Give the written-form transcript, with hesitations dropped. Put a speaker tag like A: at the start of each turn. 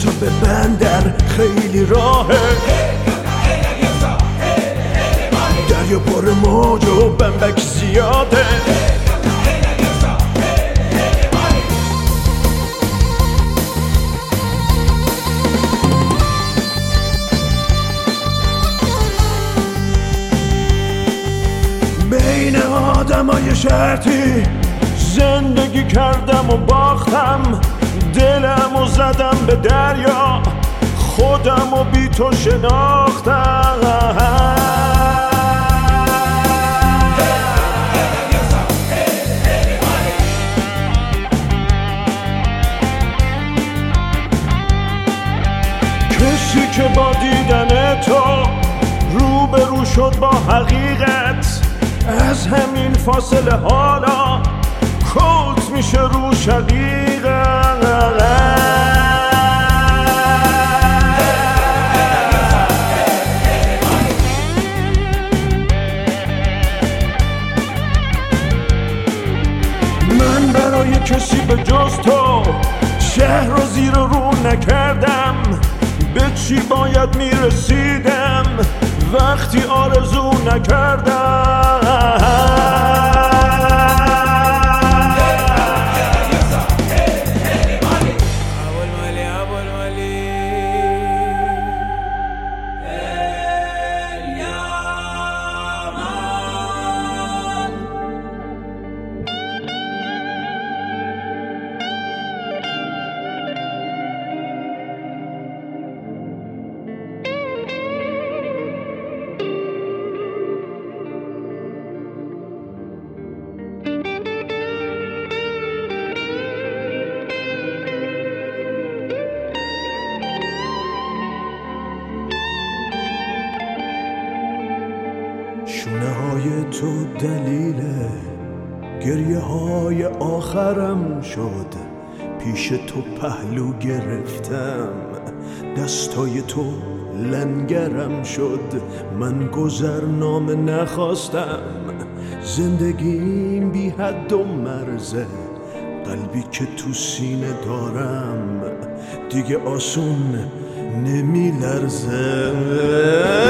A: تا به بندر خیلی راهه، دریا پر موج و بمبک زیاده. بین آدمای شرطی زندگی کردم و باختم، دلم و زدم به دریا، خودم و بی تو شناختم. کسی که با دیدن تو روبرو شد با حقیقت، از همین فاصله حالا کلت میشه رو شقیقت. من برای کسی به جز تو شهر رو زیر و رو نکردم، به چی باید میرسیدم وقتی آرزو نکردم. شونه های تو دلیل گریه های آخرم شد، پیش تو پهلو گرفتم، دستای تو لنگرم شد. من گذرنامه نخواستم، زندگیم بی حد و مرزه، قلبی که تو سینه دارم دیگه آسون نمی لرزه.